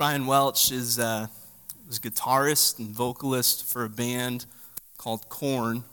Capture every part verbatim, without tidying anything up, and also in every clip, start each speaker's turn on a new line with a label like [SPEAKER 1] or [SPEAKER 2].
[SPEAKER 1] Brian Welch is uh, was a guitarist and vocalist for a band called Korn.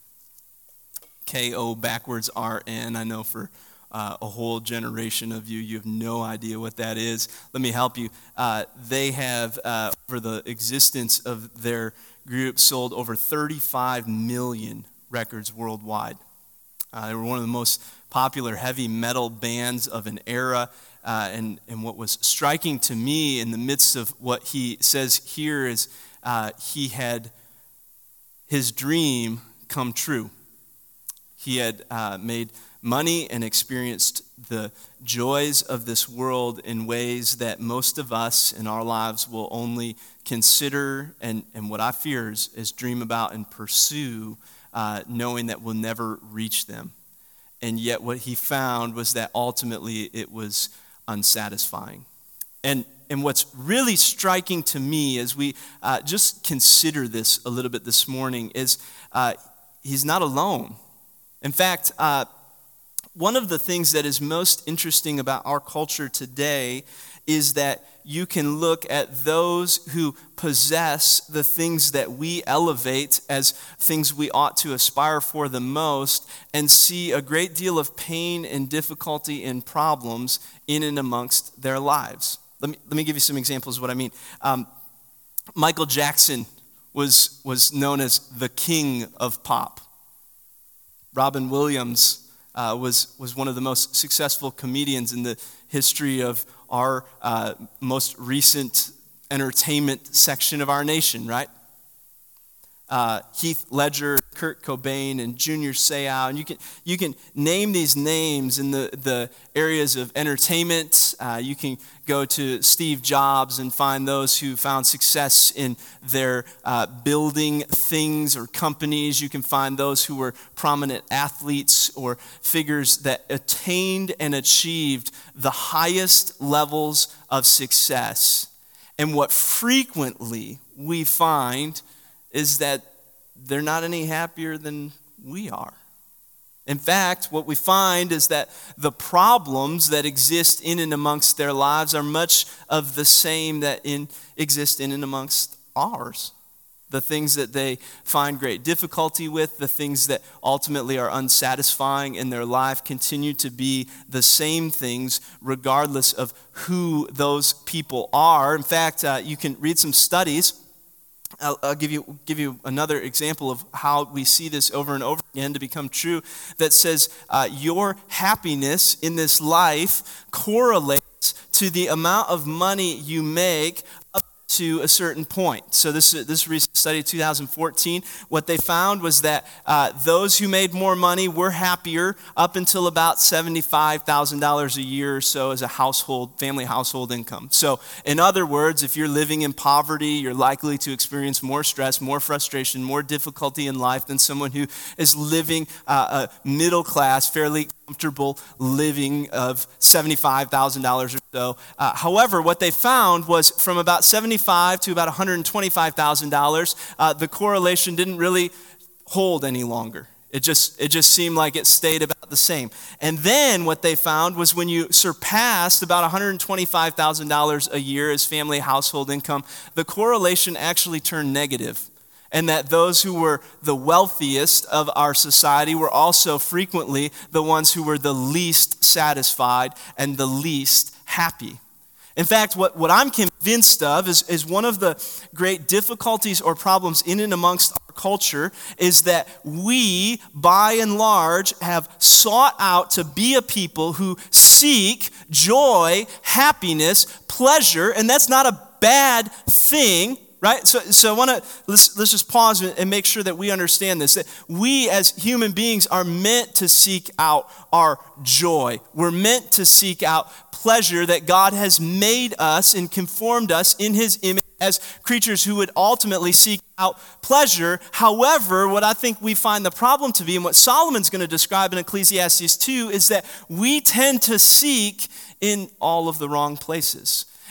[SPEAKER 1] K O backwards R N. I know for uh, a whole generation of you, you have no idea what that is. Let me help you. Uh, they have, uh, over the existence of their group, sold over thirty-five million records worldwide. Uh, they were one of the most popular heavy metal bands of an era. Uh, and, and what was striking to me in the midst of what he says here is uh, he had his dream come true. He had uh, made money and experienced the joys of this world in ways that most of us in our lives will only consider and, and what I fear is, is dream about and pursue, uh, knowing that we'll never reach them. And yet what he found was that ultimately it was unsatisfying. And and what's really striking to me as we uh, just consider this a little bit this morning is uh, he's not alone. In fact, uh, one of the things that is most interesting about our culture today is that you can look at those who possess the things that we elevate as things we ought to aspire for the most and see a great deal of pain and difficulty and problems in and amongst their lives. Let me, let me give you some examples of what I mean. Um, Michael Jackson was, was known as the king of pop. Robin Williams uh, was, was one of the most successful comedians in the history of our uh, most recent entertainment section of our nation, right? Uh, Heath Ledger, Kurt Cobain, and Junior Seau, and you can you can name these names in the, the areas of entertainment. Uh, you can go to Steve Jobs and find those who found success in their uh, building things or companies. You can find those who were prominent athletes or figures that attained and achieved the highest levels of success. And what frequently we find is that they're not any happier than we are. In fact, what we find is that the problems that exist in and amongst their lives are much of the same that in, exist in and amongst ours. The things that they find great difficulty with, the things that ultimately are unsatisfying in their life continue to be the same things regardless of who those people are. In fact, uh, you can read some studies. I'll, I'll give you give you another example of how we see this over and over again to become true that says uh, your happiness in this life correlates to the amount of money you make up to a certain point. So this, this recent study, two thousand fourteen, what they found was that uh, those who made more money were happier up until about seventy-five thousand dollars a year or so as a household, family household income. So in other words, if you're living in poverty, you're likely to experience more stress, more frustration, more difficulty in life than someone who is living uh, a middle class, fairly comfortable living of seventy-five thousand dollars or so. Uh, however, what they found was from about seventy-five to about one hundred twenty-five thousand dollars, uh, the correlation didn't really hold any longer. It just it just seemed like it stayed about the same. And then what they found was when you surpassed about one hundred twenty-five thousand dollars a year as family household income, the correlation actually turned negative. And that those who were the wealthiest of our society were also frequently the ones who were the least satisfied and the least happy. In fact, what, what I'm convinced of is, is one of the great difficulties or problems in and amongst our culture is that we, by and large, have sought out to be a people who seek joy, happiness, pleasure, and that's not a bad thing. Right? So, so I want to, let's, let's just pause and make sure that we understand this. That we as human beings are meant to seek out our joy. We're meant to seek out pleasure that God has made us and conformed us in His image as creatures who would ultimately seek out pleasure. However, what I think we find the problem to be, and what Solomon's going to describe in Ecclesiastes two, is that we tend to seek in all of the wrong places.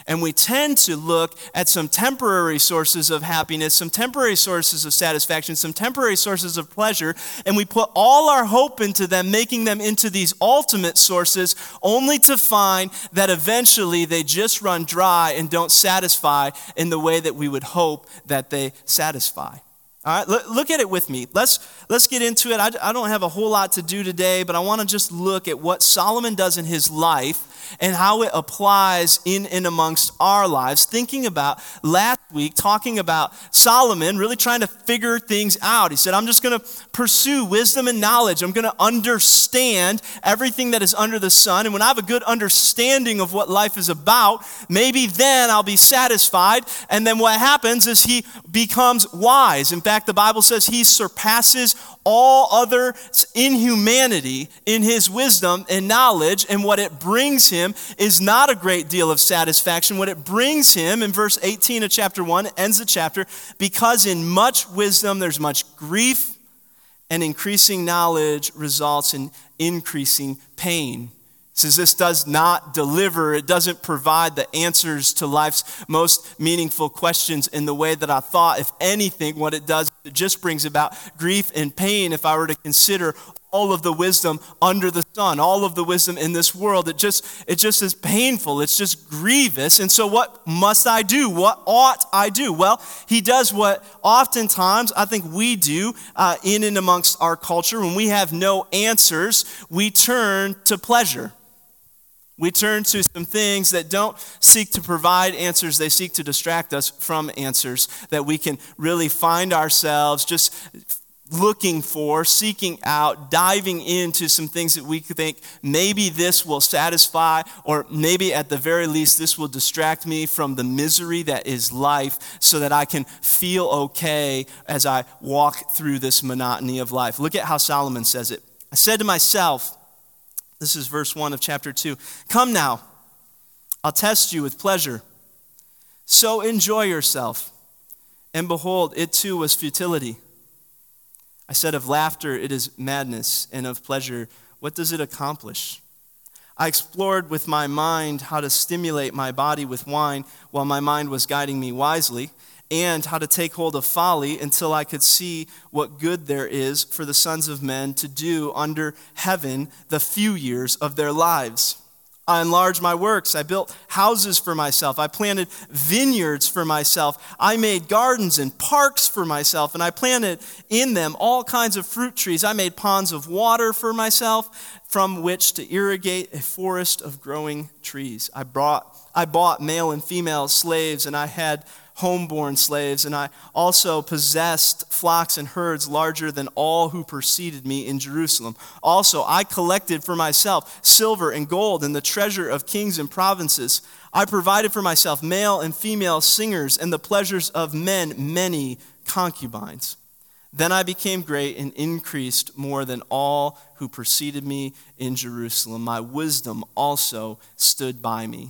[SPEAKER 1] And we tend to look at some temporary sources of happiness, some temporary sources of satisfaction, some temporary sources of pleasure, and we put all our hope into them, making them into these ultimate sources, only to find that eventually they just run dry and don't satisfy in the way that we would hope that they satisfy. All right, look, look at it with me. Let's, let's get into it. I, I don't have a whole lot to do today, but I want to just look at what Solomon does in his life and how it applies in and amongst our lives. Thinking about last week, talking about Solomon really trying to figure things out. He said, I'm just going to pursue wisdom and knowledge. I'm going to understand everything that is under the sun. And when I have a good understanding of what life is about, maybe then I'll be satisfied. And then what happens is he becomes wise. In fact, the Bible says he surpasses all other inhumanity in his wisdom and knowledge, and what it brings him is not a great deal of satisfaction. What it brings him, in verse eighteen of chapter one, ends the chapter, because in much wisdom there's much grief, and increasing knowledge results in increasing pain. It says this does not deliver, it doesn't provide the answers to life's most meaningful questions in the way that I thought. If anything, what it does, it just brings about grief and pain. If I were to consider all of the wisdom under the sun, all of the wisdom in this world, it just, it just is painful. It's just grievous. And so what must I do? What ought I do? Well, he does what oftentimes I think we do uh, in and amongst our culture. When we have no answers, we turn to pleasure. We turn to some things that don't seek to provide answers. They seek to distract us from answers, that we can really find ourselves just looking for, seeking out, diving into some things that we think maybe this will satisfy, or maybe at the very least this will distract me from the misery that is life, so that I can feel okay as I walk through this monotony of life. Look at how Solomon says it. I said to myself, this is verse one of chapter two. Come now, I'll test you with pleasure. So enjoy yourself. And behold, it too was futility. I said of laughter, it is madness, and of pleasure, what does it accomplish? I explored with my mind how to stimulate my body with wine while my mind was guiding me wisely, and how to take hold of folly until I could see what good there is for the sons of men to do under heaven the few years of their lives. I enlarged my works. I built houses for myself. I planted vineyards for myself. I made gardens and parks for myself, and I planted in them all kinds of fruit trees. I made ponds of water for myself from which to irrigate a forest of growing trees. I brought, I bought male and female slaves, and I had homeborn slaves, and I also possessed flocks and herds larger than all who preceded me in Jerusalem. Also, I collected for myself silver and gold and the treasure of kings and provinces. I provided for myself male and female singers and the pleasures of men, many concubines. Then I became great and increased more than all who preceded me in Jerusalem. My wisdom also stood by me.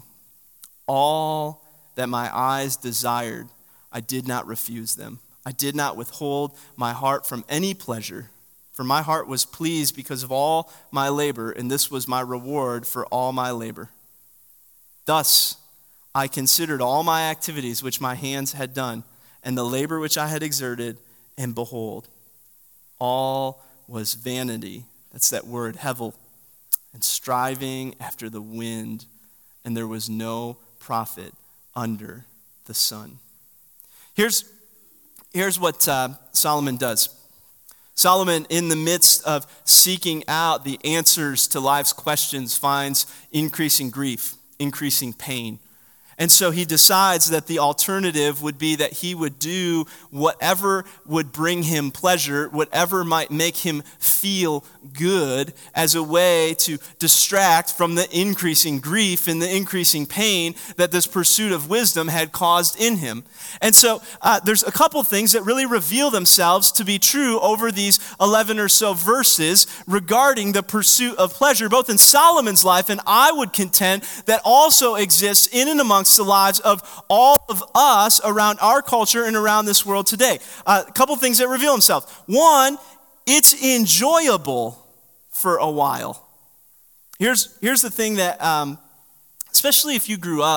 [SPEAKER 1] All that my eyes desired, I did not refuse them. I did not withhold my heart from any pleasure, for my heart was pleased because of all my labor, and this was my reward for all my labor. Thus, I considered all my activities which my hands had done, and the labor which I had exerted, and behold, all was vanity. That's that word, hevel, and striving after the wind, and there was no profit under the sun. Here's, here's what uh, Solomon does. Solomon, in the midst of seeking out the answers to life's questions, finds increasing grief, increasing pain. And so he decides that the alternative would be that he would do whatever would bring him pleasure, whatever might make him feel good, as a way to distract from the increasing grief and the increasing pain that this pursuit of wisdom had caused in him. And so uh, there's a couple things that really reveal themselves to be true over these eleven or so verses regarding the pursuit of pleasure, both in Solomon's life, and I would contend that also exists in and among the lives of all of us around our culture and around this world today. Uh, a couple things that reveal themselves. One, it's enjoyable for a while. Here's, here's the thing that, um, especially if you grew up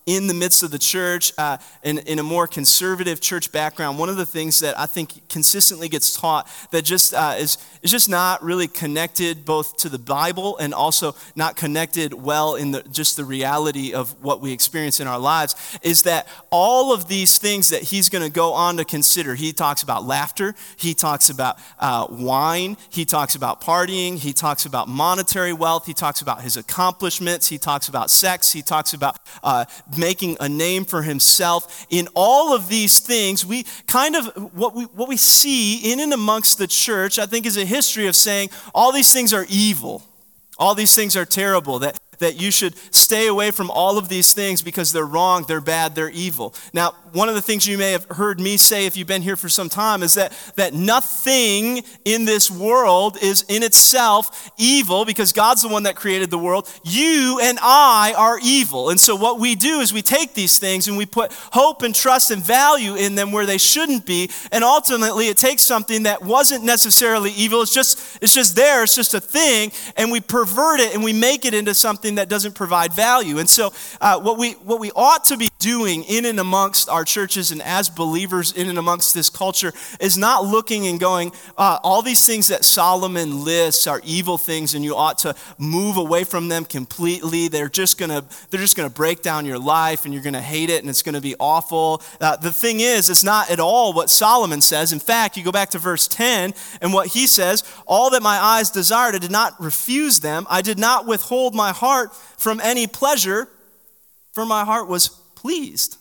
[SPEAKER 1] in the midst of the church, uh, in, in a more conservative church background, one of the things that I think consistently gets taught that just uh, is, is just not really connected both to the Bible and also not connected well in the, just the reality of what we experience in our lives is that all of these things that he's going to go on to consider, he talks about laughter, he talks about uh, wine, he talks about partying, he talks about monetary wealth, he talks about his accomplishments, he talks about sex, he talks about uh, making a name for himself. In all of these things, we kind of, what we, what we see in and amongst the church, I think is a history of saying all these things are evil. All these things are terrible, that, that you should stay away from all of these things because they're wrong, they're bad, they're evil. Now, one of the things you may have heard me say if you've been here for some time is that, that nothing in this world is in itself evil because God's the one that created the world. You and I are evil. And so what we do is we take these things and we put hope and trust and value in them where they shouldn't be. And ultimately it takes something that wasn't necessarily evil. It's just, it's just there, it's just a thing, and we pervert it and we make it into something that doesn't provide value. And so uh, what we what we ought to be doing in and amongst our churches and as believers in and amongst this culture is not looking and going, uh, all these things that Solomon lists are evil things and you ought to move away from them completely. They're just gonna they're just gonna break down your life and you're gonna hate it and it's gonna be awful. Uh, the thing is, it's not at all what Solomon says. In fact, you go back to verse ten and what he says, all that my eyes desired, I did not refuse them. I did not withhold my heart from any pleasure, for my heart was pleased.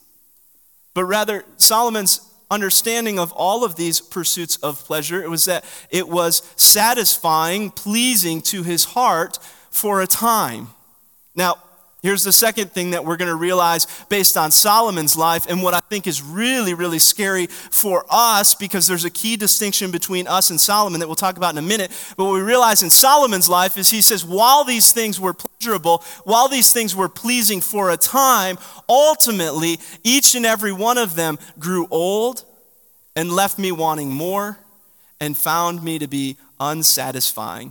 [SPEAKER 1] But rather, Solomon's understanding of all of these pursuits of pleasure, it was that it was satisfying, pleasing to his heart for a time. Now, here's the second thing that we're going to realize based on Solomon's life and what I think is really, really scary for us because there's a key distinction between us and Solomon that we'll talk about in a minute. But what we realize in Solomon's life is he says, while these things were pleasurable, while these things were pleasing for a time, ultimately, each and every one of them grew old and left me wanting more and found me to be unsatisfying.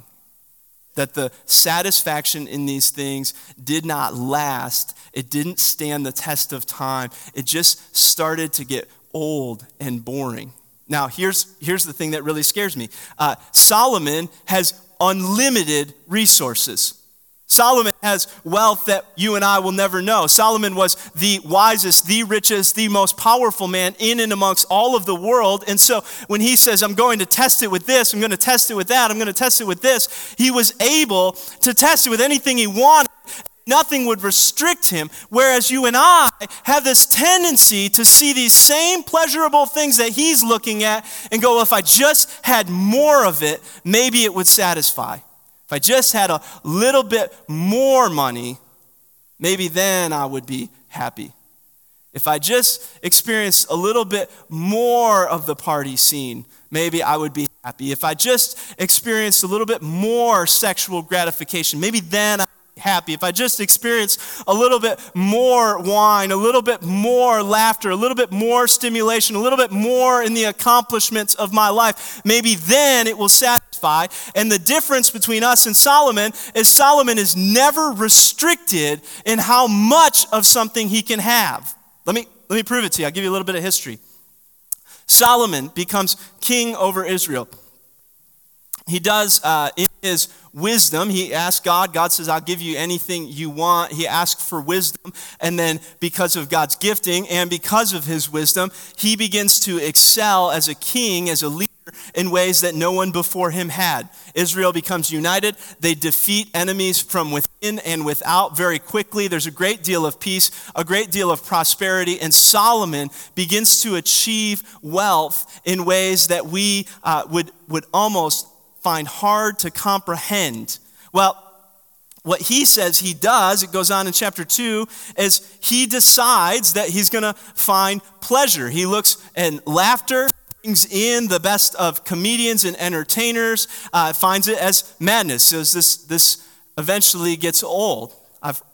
[SPEAKER 1] That the satisfaction in these things did not last. It didn't stand the test of time. It just started to get old and boring. Now, here's, here's the thing that really scares me. Uh, Solomon has unlimited resources. Solomon has wealth that you and I will never know. Solomon was the wisest, the richest, the most powerful man in and amongst all of the world. And so when he says, I'm going to test it with this, I'm going to test it with that, I'm going to test it with this, he was able to test it with anything he wanted. Nothing would restrict him, whereas you and I have this tendency to see these same pleasurable things that he's looking at and go, well, if I just had more of it, maybe it would satisfy. If I just had a little bit more money, maybe then I would be happy. If I just experienced a little bit more of the party scene, maybe I would be happy. If I just experienced a little bit more sexual gratification, maybe then I would be happy. If I just experienced a little bit more wine, a little bit more laughter, a little bit more stimulation, a little bit more in the accomplishments of my life, maybe then it will satisfy. And the difference between us and Solomon is Solomon is never restricted in how much of something he can have. Let me, let me prove it to you. I'll give you a little bit of history. Solomon becomes king over Israel. He does, uh, in his wisdom, he asks God. God says, I'll give you anything you want. He asks for wisdom. And then because of God's gifting and because of his wisdom, he begins to excel as a king, as a leader, in ways that no one before him had. Israel becomes united. They defeat enemies from within and without very quickly. There's a great deal of peace, a great deal of prosperity, and Solomon begins to achieve wealth in ways that we uh, would, would almost find hard to comprehend. Well, what he says he does, it goes on in chapter two, is he decides that he's going to find pleasure. He looks and laughter, brings in the best of comedians and entertainers, uh, finds it as madness. So this, this eventually gets old. I've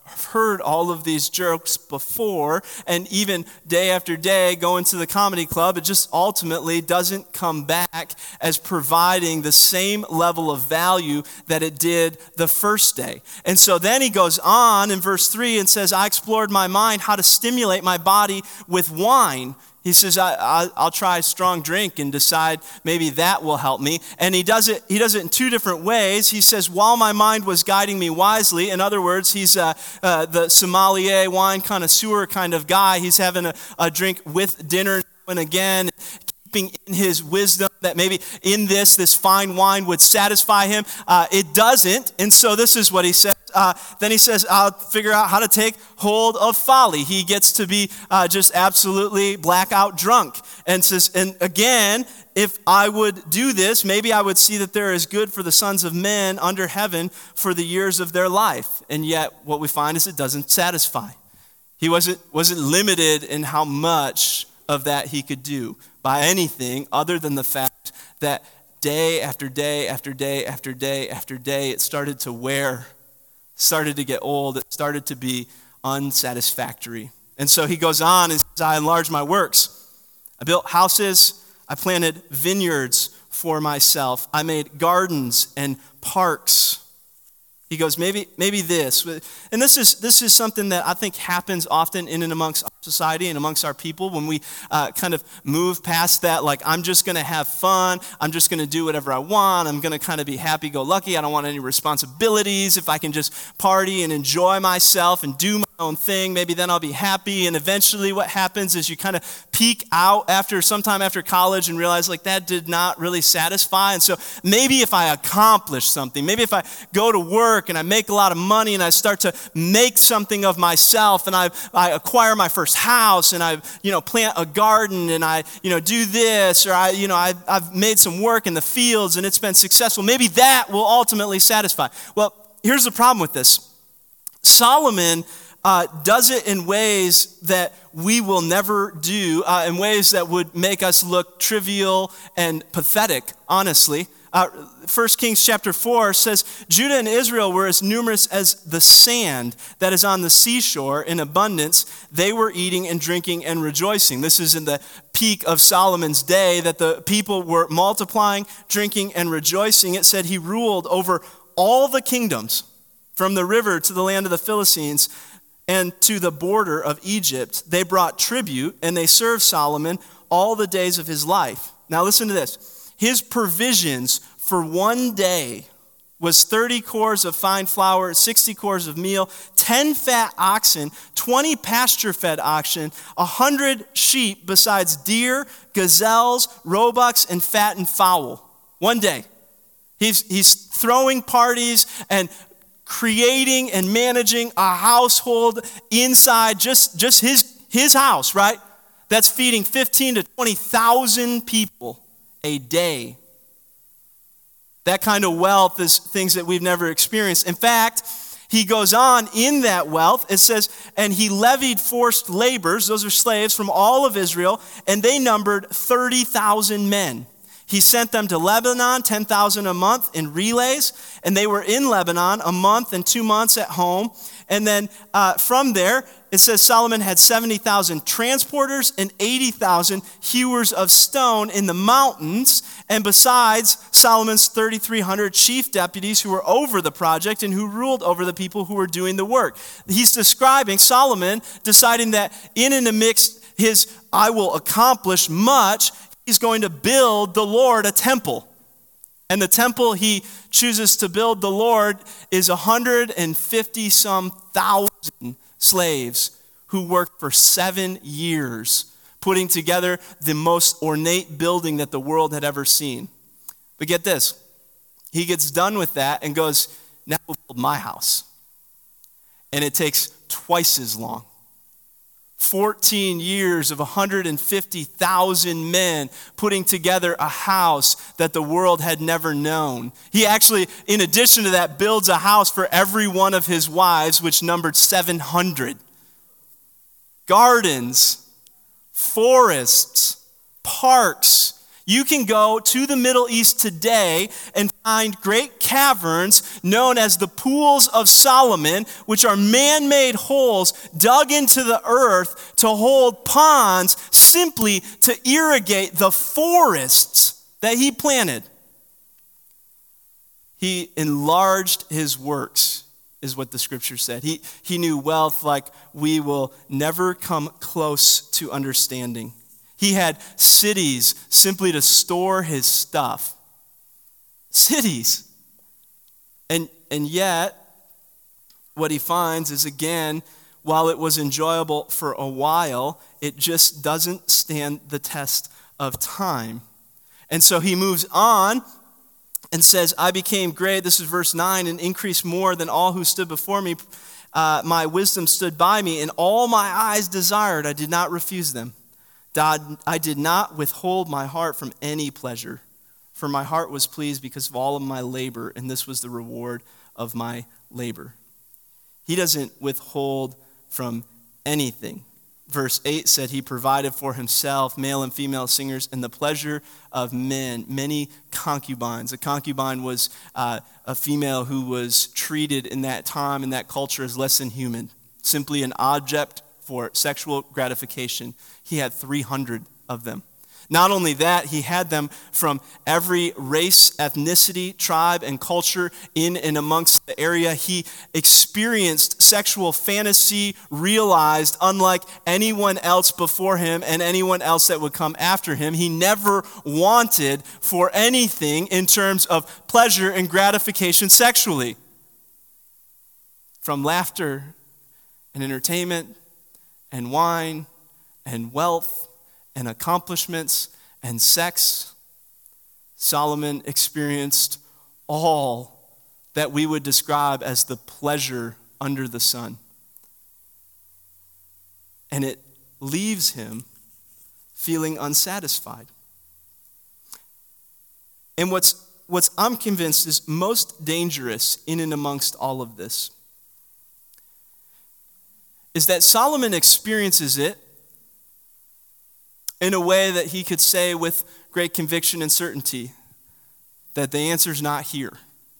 [SPEAKER 1] heard all of these jokes before, and even day after day going to the comedy club, it just ultimately doesn't come back as providing the same level of value that it did the first day. And so then he goes on in verse three and says, I explored my mind how to stimulate my body with wine. He says, I, I, I'll try a strong drink and decide maybe that will help me. And he does it He does it in two different ways. He says, while my mind was guiding me wisely, in other words, he's uh, uh, the sommelier, wine connoisseur kind of guy. He's having a, a drink with dinner now and again, keeping in his wisdom that maybe in this, this fine wine would satisfy him. Uh, it doesn't. And so this is what he says. Uh, then he says, I'll figure out how to take hold of folly. He gets to be uh, just absolutely blackout drunk. And says, and again, if I would do this, maybe I would see that there is good for the sons of men under heaven for the years of their life. And yet what we find is it doesn't satisfy. He wasn't, wasn't limited in how much of that he could do by anything other than the fact that day after day after day after day after day, it started to wear, started to get old, it started to be unsatisfactory. And so he goes on and says, I enlarged my works. I built houses, I planted vineyards for myself. I made gardens and parks. He goes, maybe maybe this. And this is this is something that I think happens often in and amongst our society and amongst our people when we uh, kind of move past that, like, I'm just going to have fun. I'm just going to do whatever I want. I'm going to kind of be happy-go-lucky. I don't want any responsibilities. If I can just party and enjoy myself and do my own thing, maybe then I'll be happy. And eventually what happens is you kind of peak out after sometime after college and realize, like, that did not really satisfy. And so maybe if I accomplish something, maybe if I go to work and I make a lot of money and I start to make something of myself and I I acquire my first house and I you know plant a garden and I you know do this, or I you know I I've made some work in the fields and it's been successful, maybe that will ultimately satisfy. Well, here's the problem with this. Solomon uh, does it in ways that we will never do, uh, in ways that would make us look trivial and pathetic, honestly. Uh, First Kings chapter four says, Judah and Israel were as numerous as the sand that is on the seashore in abundance. They were eating and drinking and rejoicing. This is in the peak of Solomon's day, that the people were multiplying, drinking, and rejoicing. It said he ruled over all the kingdoms from the river to the land of the Philistines and to the border of Egypt. They brought tribute and they served Solomon all the days of his life. Now listen to this. His provisions for one day was thirty cores of fine flour, sixty cores of meal, ten fat oxen, twenty pasture-fed oxen, one hundred sheep besides deer, gazelles, roebucks, and fattened fowl. One day. He's, he's throwing parties and creating and managing a household inside just, just his, his house, right? That's feeding fifteen to twenty thousand people a day. That kind of wealth is things that we've never experienced. In fact, he goes on in that wealth. It says, and he levied forced laborers, those are slaves from all of Israel, and they numbered thirty thousand men. He sent them to Lebanon, ten thousand a month in relays, and they were in Lebanon a month and two months at home. And then uh, from there, it says Solomon had seventy thousand transporters and eighty thousand hewers of stone in the mountains. And besides, Solomon's thirty-three hundred chief deputies who were over the project and who ruled over the people who were doing the work. He's describing Solomon deciding that in and amidst his, I will accomplish much, he's going to build the Lord a temple. And the temple he chooses to build the Lord is one hundred fifty some thousand slaves who worked for seven years putting together the most ornate building that the world had ever seen. But get this, he gets done with that and goes, now we'll build my house. And it takes twice as long. fourteen years of one hundred fifty thousand men putting together a house that the world had never known. He actually, in addition to that, builds a house for every one of his wives, which numbered seven hundred. Gardens, forests, parks. You can go to the Middle East today and find great caverns known as the Pools of Solomon, which are man-made holes dug into the earth to hold ponds simply to irrigate the forests that he planted. He enlarged his works, is what the scripture said. He, he knew wealth like we will never come close to understanding. He had cities simply to store his stuff. Cities. And, and yet, what he finds is, again, while it was enjoyable for a while, it just doesn't stand the test of time. And so he moves on and says, I became great, this is verse nine, and increased more than all who stood before me. Uh, my wisdom stood by me, and all my eyes desired, I did not refuse them. God, I did not withhold my heart from any pleasure, for my heart was pleased because of all of my labor, and this was the reward of my labor. He doesn't withhold from anything. Verse eight said he provided for himself male and female singers and the pleasure of men, many concubines. A concubine was uh, a female who was treated in that time, in that culture, as less than human, simply an object for sexual gratification. He had three hundred of them. Not only that, he had them from every race, ethnicity, tribe, and culture in and amongst the area. He experienced sexual fantasy, realized unlike anyone else before him and anyone else that would come after him. He never wanted for anything in terms of pleasure and gratification sexually. From laughter and entertainment and wine and wealth and accomplishments and sex, Solomon experienced all that we would describe as the pleasure under the sun. And it leaves him feeling unsatisfied. And what's, what's I'm convinced is most dangerous in and amongst all of this is that Solomon experiences it in a way that he could say with great conviction and certainty that the answer's not here.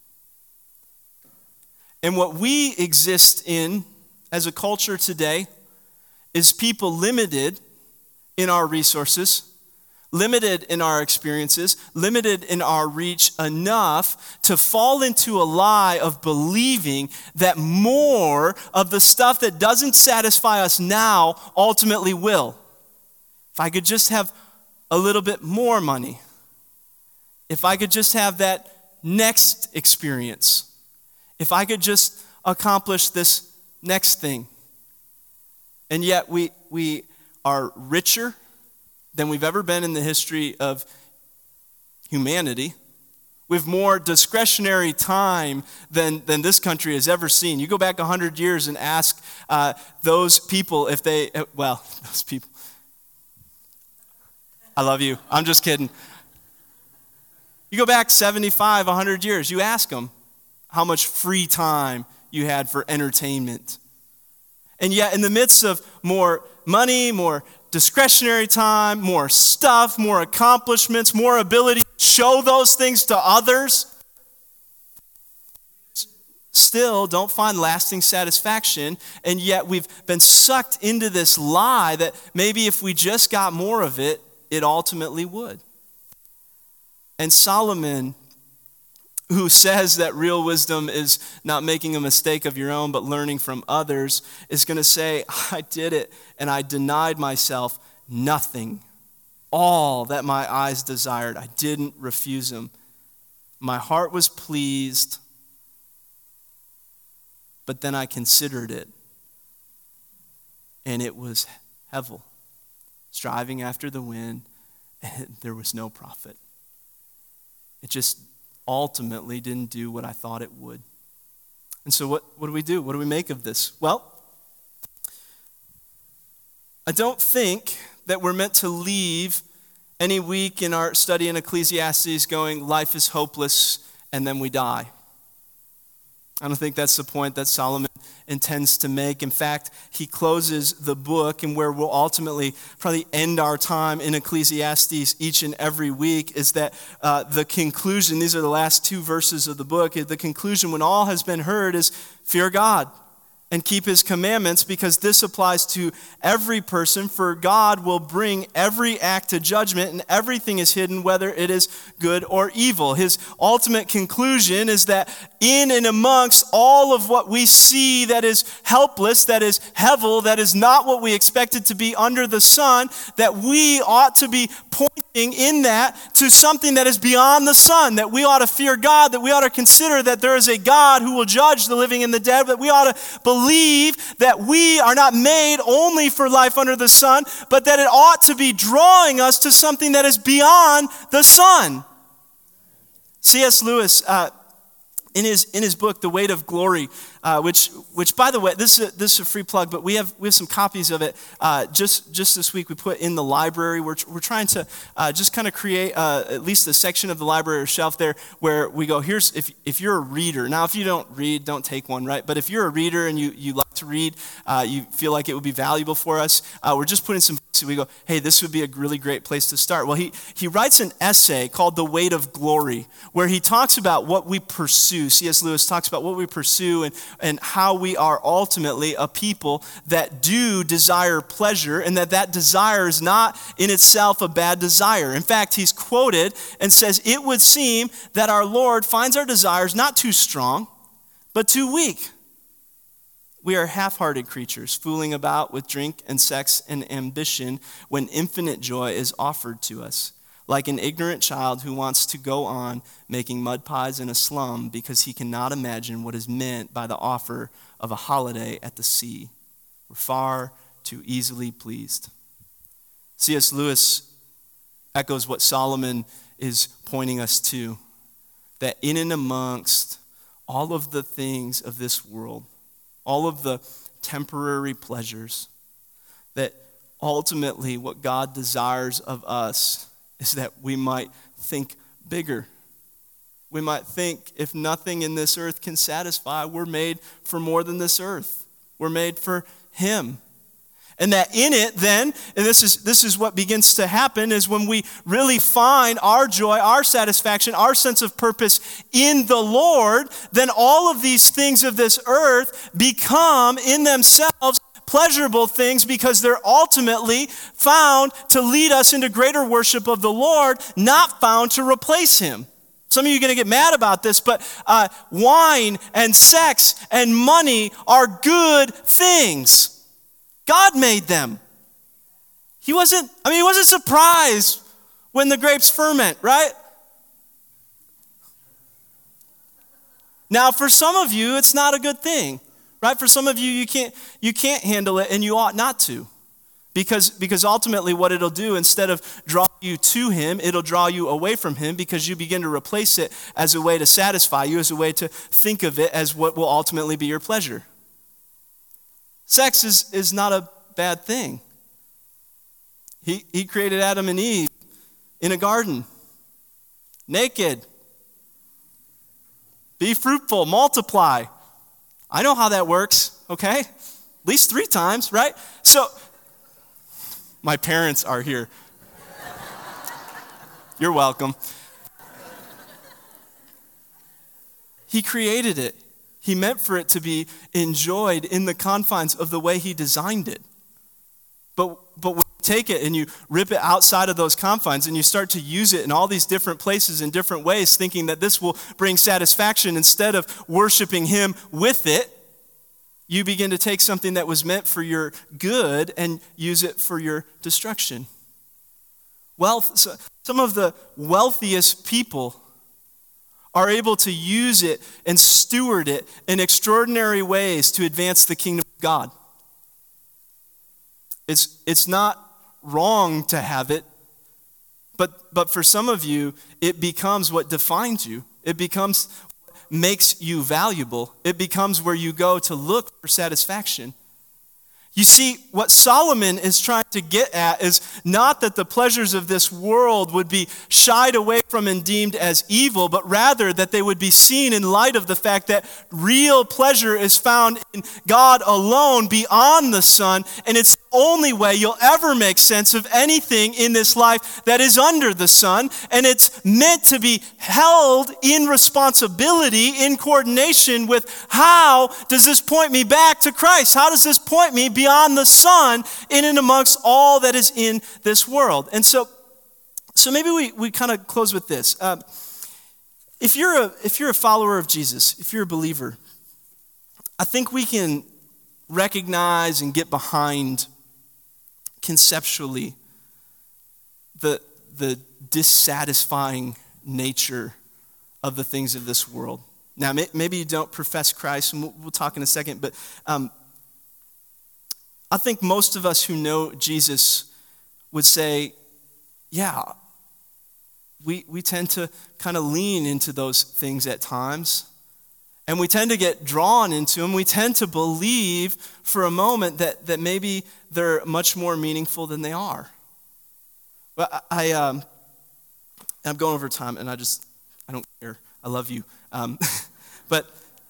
[SPEAKER 1] And what we exist in as a culture today is people limited in our resources, limited in our experiences, limited in our reach enough to fall into a lie of believing that more of the stuff that doesn't satisfy us now ultimately will. If I could just have a little bit more money, if I could just have that next experience, if I could just accomplish this next thing. And yet we we are richer than we've ever been in the history of humanity. We have more discretionary time than, than this country has ever seen. You go back one hundred years and ask uh, those people if they, well, those people, I love you. I'm just kidding. You go back seventy-five, one hundred years, you ask them how much free time you had for entertainment. And yet in the midst of more money, more discretionary time, more stuff, more accomplishments, more ability to show those things to others, still don't find lasting satisfaction. And yet we've been sucked into this lie that maybe if we just got more of it, it ultimately would. And Solomon, who says that real wisdom is not making a mistake of your own, but learning from others, is going to say, I did it, and I denied myself nothing. All that my eyes desired, I didn't refuse them. My heart was pleased, but then I considered it, and it was hevel, striving after the wind, and there was no profit. It just ultimately didn't do what I thought it would. And so what, what do we do? What do we make of this? Well, I don't think that we're meant to leave any week in our study in Ecclesiastes going, life is hopeless, and then we die. I don't think that's the point that Solomon intends to make. In fact, he closes the book, and where we'll ultimately probably end our time in Ecclesiastes each and every week is that uh, the conclusion, these are the last two verses of the book, the conclusion when all has been heard is fear God and keep his commandments, because this applies to every person, for God will bring every act to judgment, and everything is hidden, whether it is good or evil. His ultimate conclusion is that in and amongst all of what we see that is helpless, that is hevel, that is not what we expected to be under the sun, that we ought to be pointing in that to something that is beyond the sun, that we ought to fear God, that we ought to consider that there is a God who will judge the living and the dead, that we ought to believe Believe that we are not made only for life under the sun, but that it ought to be drawing us to something that is beyond the sun. C S Lewis, uh, in his in his book, The Weight of Glory, uh, which which by the way, this is a, this is a free plug, but we have we have some copies of it uh, just just this week. We put in the library. We're we're trying to uh, just kind of create uh, at least a section of the library or shelf there where we go. Here's if if you're a reader. Now, if you don't read, don't take one, right? But if you're a reader and you you like to read, uh, you feel like it would be valuable for us. Uh, we're just putting some. So we go, hey, this would be a really great place to start. Well, he he writes an essay called The Weight of Glory, where he talks about what we pursue. C S Lewis talks about what we pursue and, and how we are ultimately a people that do desire pleasure, and that that desire is not in itself a bad desire. In fact, he's quoted and says, it would seem that our Lord finds our desires not too strong, but too weak. We are half-hearted creatures, fooling about with drink and sex and ambition when infinite joy is offered to us, like an ignorant child who wants to go on making mud pies in a slum because he cannot imagine what is meant by the offer of a holiday at the sea. We're far too easily pleased. C S Lewis echoes what Solomon is pointing us to, that in and amongst all of the things of this world, all of the temporary pleasures, that ultimately what God desires of us is that we might think bigger. We might think, if nothing in this earth can satisfy, we're made for more than this earth. We're made for him. And that in it then, and this is this is what begins to happen, is when we really find our joy, our satisfaction, our sense of purpose in the Lord, then all of these things of this earth become in themselves pleasurable things, because they're ultimately found to lead us into greater worship of the Lord, not found to replace him. Some of you are going to get mad about this, but uh, wine and sex and money are good things. God made them. He wasn't, I mean, he wasn't surprised when the grapes ferment, right? Now, for some of you, it's not a good thing, right? For some of you, you can't you can't handle it, and you ought not to. Because, because ultimately what it'll do, instead of draw you to him, it'll draw you away from him, because you begin to replace it as a way to satisfy you, as a way to think of it as what will ultimately be your pleasure. Sex is, is not a bad thing. He, he created Adam and Eve in a garden, naked. Be fruitful, multiply. I know how that works, okay? At least three times, right? So, my parents are here. You're welcome. He created it. He meant for it to be enjoyed in the confines of the way he designed it. But, but when you take it and you rip it outside of those confines and you start to use it in all these different places in different ways, thinking that this will bring satisfaction instead of worshiping him with it, you begin to take something that was meant for your good and use it for your destruction. Wealth, so some of the wealthiest people are able to use it and steward it in extraordinary ways to advance the kingdom of God. It's, it's not wrong to have it, but, but for some of you, it becomes what defines you. It becomes what makes you valuable. It becomes where you go to look for satisfaction. You see, what Solomon is trying to get at is not that the pleasures of this world would be shied away from and deemed as evil, but rather that they would be seen in light of the fact that real pleasure is found in God alone beyond the sun, and it's the only way you'll ever make sense of anything in this life that is under the sun, and it's meant to be held in responsibility, in coordination with how does this point me back to Christ? How does this point me beyond on the sun, in and amongst all that is in this world? And so, so maybe we, we kind of close with this. Um, if you're a if you're a follower of Jesus, if you're a believer, I think we can recognize and get behind conceptually the the dissatisfying nature of the things of this world. Now, may, maybe you don't profess Christ, and we'll, we'll talk in a second, but um, I think most of us who know Jesus would say, yeah, we we tend to kind of lean into those things at times. And we tend to get drawn into them. We tend to believe for a moment that, that maybe they're much more meaningful than they are. But I, I um, I'm going over time, and I just, I don't care. I love you. Um, but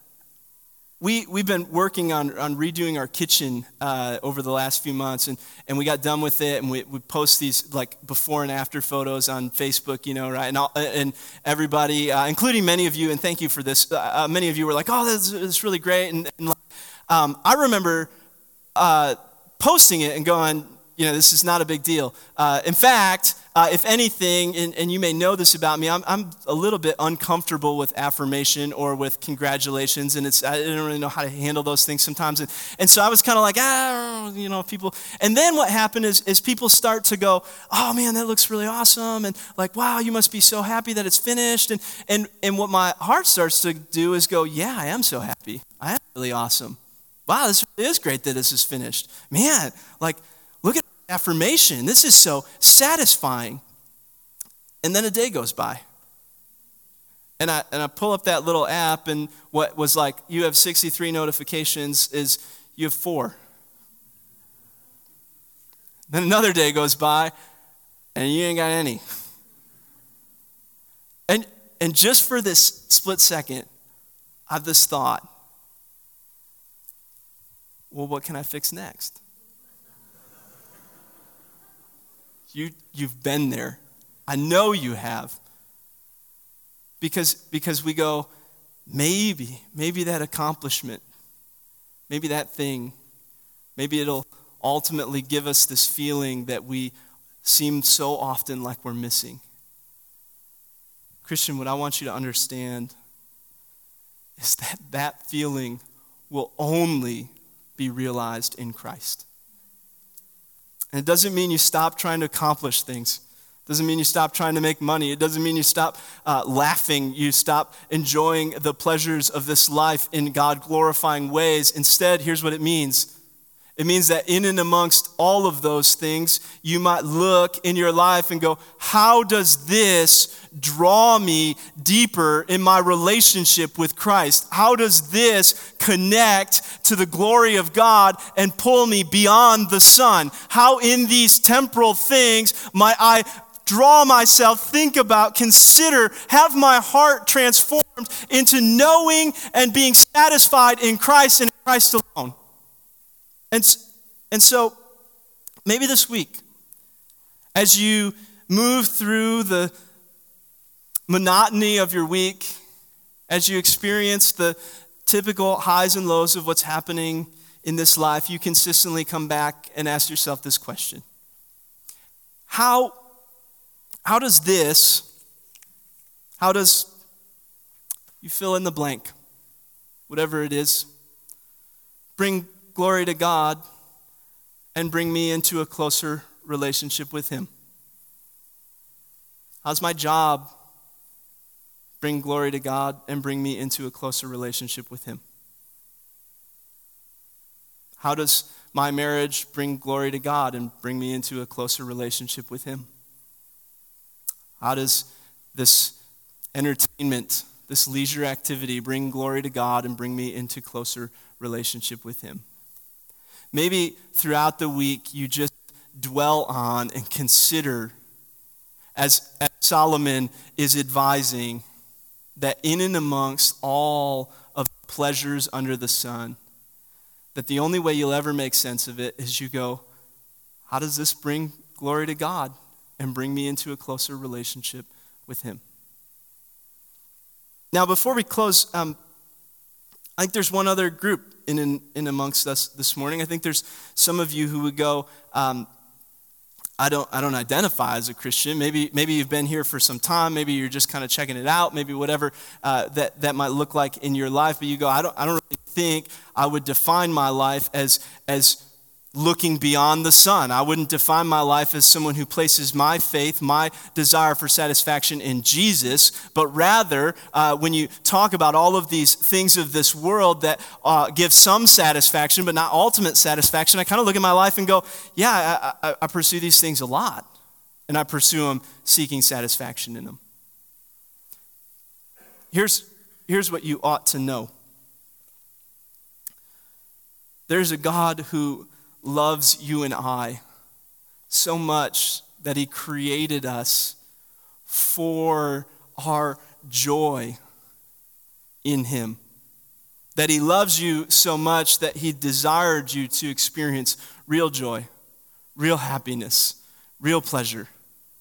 [SPEAKER 1] We, we've been working on, on redoing our kitchen uh, over the last few months, and, and we got done with it, and we, we post these like before and after photos on Facebook, you know, right? And, all, and everybody, uh, including many of you, and thank you for this, uh, many of you were like, oh, this, this is really great. And, and um, I remember uh, posting it and going, you know, this is not a big deal. Uh, in fact, uh, if anything, and, and you may know this about me, I'm, I'm a little bit uncomfortable with affirmation or with congratulations, and it's I don't really know how to handle those things sometimes. And, and so I was kind of like, ah, you know, people. And then what happened is, is people start to go, oh man, that looks really awesome, and like, wow, you must be so happy that it's finished. And and and what my heart starts to do is go, yeah, I am so happy. I am really awesome. Wow, this really is great that this is finished. Man, like, look at affirmation. This is so satisfying. And then a day goes by. And I and I pull up that little app, and what was like, you have sixty-three notifications is you have four. Then another day goes by, and you ain't got any. And and just for this split second, I have this thought. Well, what can I fix next? You, you've been there. I know you have. Because, because we go, maybe, maybe that accomplishment, maybe that thing, maybe it'll ultimately give us this feeling that we seem so often like we're missing. Christian, what I want you to understand is that that feeling will only be realized in Christ. And it doesn't mean you stop trying to accomplish things. It doesn't mean you stop trying to make money. It doesn't mean you stop uh, laughing. You stop enjoying the pleasures of this life in God-glorifying ways. Instead, here's what it means. It means that in and amongst all of those things, you might look in your life and go, how does this draw me deeper in my relationship with Christ? How does this connect to the glory of God and pull me beyond the sun? How in these temporal things might I draw myself, think about, consider, have my heart transformed into knowing and being satisfied in Christ and in Christ alone? And, and so, maybe this week, as you move through the monotony of your week, as you experience the typical highs and lows of what's happening in this life, you consistently come back and ask yourself this question. How, how does this, how does, you fill in the blank, whatever it is, bring glory to God and bring me into a closer relationship with Him? How's my job bring glory to God and bring me into a closer relationship with Him? How does my marriage bring glory to God and bring me into a closer relationship with Him? How does this entertainment, this leisure activity bring glory to God and bring me into closer relationship with Him? Maybe throughout the week you just dwell on and consider, as, as Solomon is advising, that in and amongst all of the pleasures under the sun, that the only way you'll ever make sense of it is you go, how does this bring glory to God and bring me into a closer relationship with him? Now, before we close, um, I think there's one other group in, in in amongst us this morning. I think there's some of you who would go, um, I don't I don't identify as a Christian. Maybe maybe you've been here for some time. Maybe you're just kind of checking it out. Maybe whatever uh, that that might look like in your life. But you go, I don't I don't really think I would define my life as as looking beyond the sun. I wouldn't define my life as someone who places my faith, my desire for satisfaction in Jesus, but rather, uh, when you talk about all of these things of this world that uh, give some satisfaction, but not ultimate satisfaction, I kind of look at my life and go, yeah, I, I, I pursue these things a lot, and I pursue them seeking satisfaction in them. Here's, here's what you ought to know. There's a God who loves you and I so much that he created us for our joy in him. That he loves you so much that he desired you to experience real joy, real happiness, real pleasure.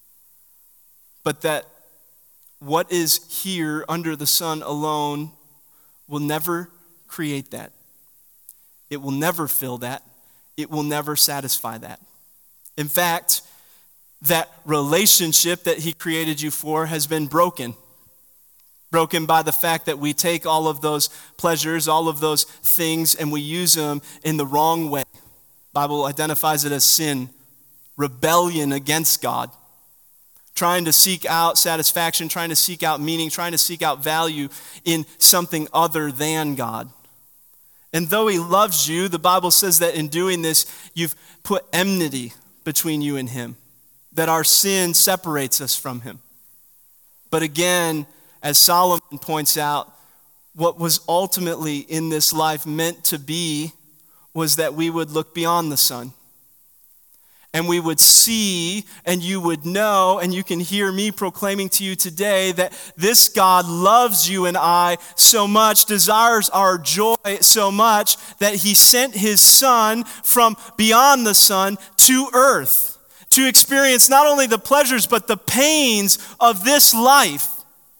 [SPEAKER 1] But that what is here under the sun alone will never create that. It will never fill that. It will never satisfy that. In fact, that relationship that he created you for has been broken. Broken by the fact that we take all of those pleasures, all of those things, and we use them in the wrong way. The Bible identifies it as sin, rebellion against God. Trying to seek out satisfaction, trying to seek out meaning, trying to seek out value in something other than God. And though he loves you, the Bible says that in doing this, you've put enmity between you and him, that our sin separates us from him. But again, as Solomon points out, what was ultimately in this life meant to be was that we would look beyond the sun. And we would see, and you would know, and you can hear me proclaiming to you today that this God loves you and I so much, desires our joy so much, that he sent his son from beyond the sun to earth to experience not only the pleasures but the pains of this life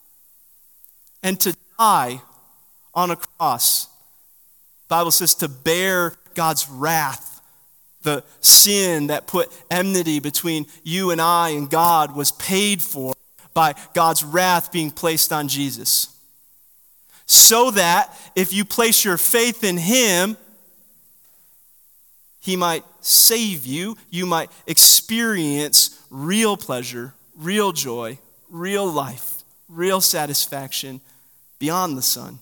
[SPEAKER 1] and to die on a cross. The Bible says to bear God's wrath. The sin that put enmity between you and I and God was paid for by God's wrath being placed on Jesus. So that if you place your faith in him, he might save you. You might experience real pleasure, real joy, real life, real satisfaction beyond the sun.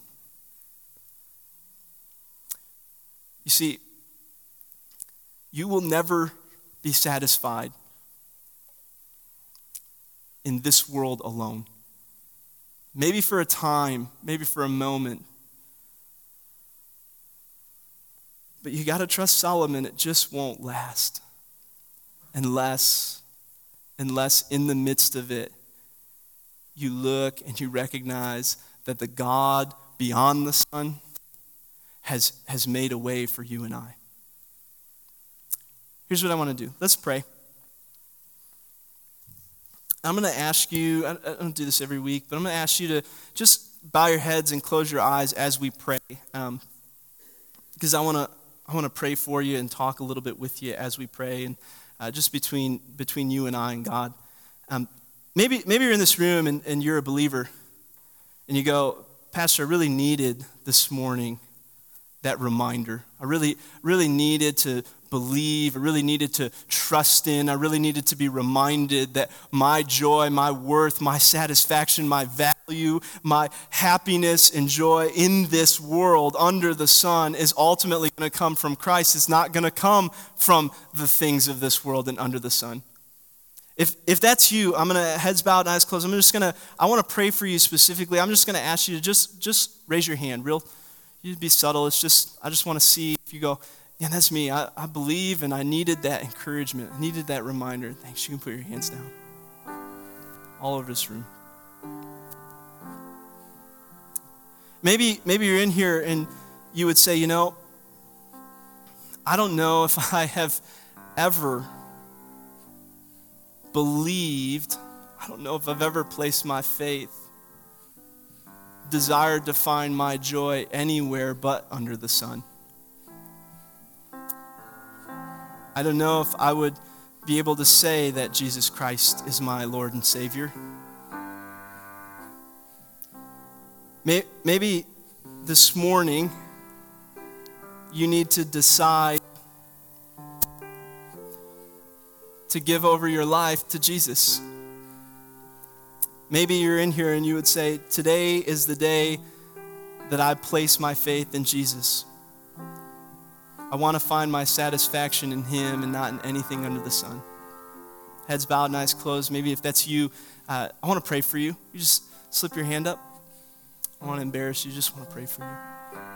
[SPEAKER 1] You see, you will never be satisfied in this world alone. Maybe for a time, maybe for a moment. But you got to trust Solomon, it just won't last. Unless, unless in the midst of it, you look and you recognize that the God beyond the sun has, has made a way for you and I. Here's what I want to do. Let's pray. I'm going to ask you, I don't do this every week, but I'm going to ask you to just bow your heads and close your eyes as we pray. Um, because I want to I want to pray for you and talk a little bit with you as we pray, and uh, just between between you and I and God. Um, maybe maybe you're in this room and, and you're a believer, and you go, Pastor, I really needed this morning that reminder. I really really needed to believe, I really needed to trust in, I really needed to be reminded that my joy, my worth, my satisfaction, my value, my happiness and joy in this world under the sun is ultimately going to come from Christ. It's not going to come from the things of this world and under the sun. If if that's you, I'm going to, heads bowed, eyes closed, I'm just going to, I want to pray for you specifically. I'm just going to ask you to just, just raise your hand, real, you be subtle. It's just, I just want to see if you go, yeah, that's me. I, I believe and I needed that encouragement. I needed that reminder. Thanks. You can put your hands down. All over this room. Maybe, maybe you're in here and you would say, you know, I don't know if I have ever believed, I don't know if I've ever placed my faith, desired to find my joy anywhere but under the sun. I don't know if I would be able to say that Jesus Christ is my Lord and Savior. Maybe this morning you need to decide to give over your life to Jesus. Maybe you're in here and you would say, today is the day that I place my faith in Jesus. I want to find my satisfaction in him and not in anything under the sun. Heads bowed and eyes closed. Maybe if that's you, uh, I want to pray for you. You just slip your hand up. I don't want to embarrass you. Just want to pray for you.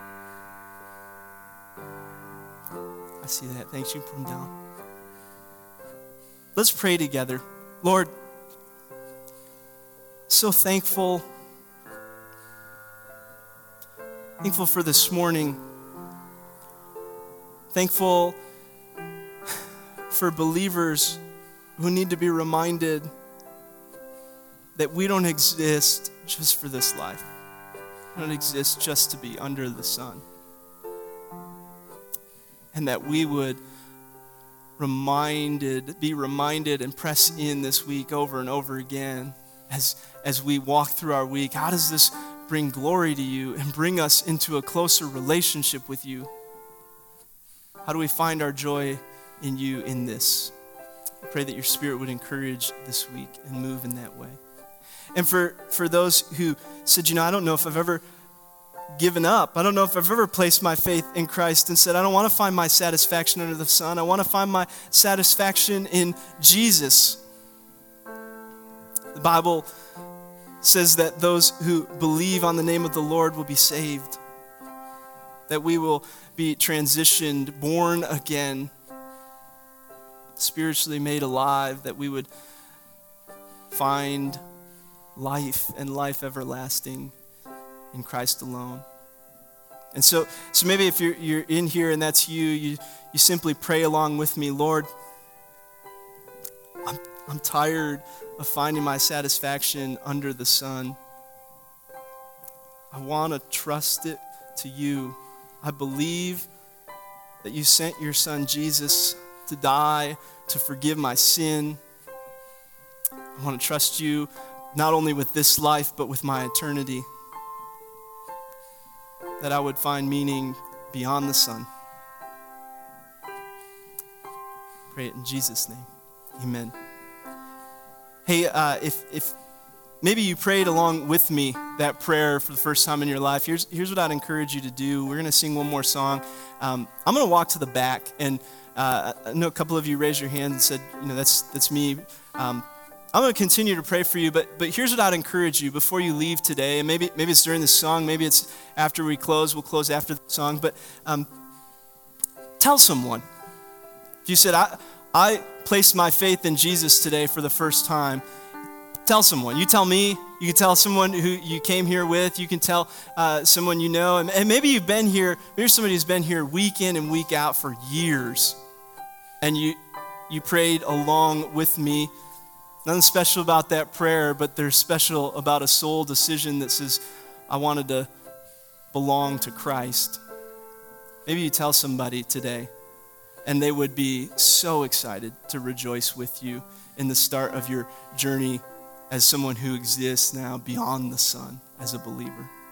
[SPEAKER 1] I see that. Thanks. You put them down. Let's pray together. Lord, so thankful. Thankful for this morning. Thankful for believers who need to be reminded that we don't exist just for this life. We don't exist just to be under the sun. And that we would reminded, be reminded and press in this week over and over again as, as we walk through our week. How does this bring glory to you and bring us into a closer relationship with you? How do we find our joy in you in this? I pray that your Spirit would encourage this week and move in that way. And for, for those who said, you know, I don't know if I've ever given up. I don't know if I've ever placed my faith in Christ and said, I don't want to find my satisfaction under the sun. I want to find my satisfaction in Jesus. The Bible says that those who believe on the name of the Lord will be saved. That we will be transitioned, born again, spiritually made alive, that we would find life and life everlasting in Christ alone. And so, so maybe if you're you're in here and that's you, you you simply pray along with me, Lord, I'm I'm tired of finding my satisfaction under the sun. I want to trust it to you. I believe that you sent your son Jesus to die, to forgive my sin. I want to trust you not only with this life, but with my eternity. That I would find meaning beyond the sun. Pray it in Jesus' name. Amen. Hey, uh, if if maybe you prayed along with me that prayer for the first time in your life, here's here's what I'd encourage you to do. We're going to sing one more song. Um, I'm going to walk to the back, and uh, I know a couple of you raised your hand and said, you know, that's that's me. Um, I'm going to continue to pray for you, but but here's what I'd encourage you before you leave today, and maybe maybe it's during the song, maybe it's after we close. We'll close after the song, but um, tell someone. If you said, I I placed my faith in Jesus today for the first time, tell someone. You tell me. You can tell someone who you came here with. You can tell uh, someone you know, and, and maybe you've been here. Maybe somebody who's been here week in and week out for years, and you you prayed along with me. Nothing special about that prayer, but there's special about a soul decision that says, I wanted to belong to Christ. Maybe you tell somebody today, and they would be so excited to rejoice with you in the start of your journey as someone who exists now beyond the sun as a believer.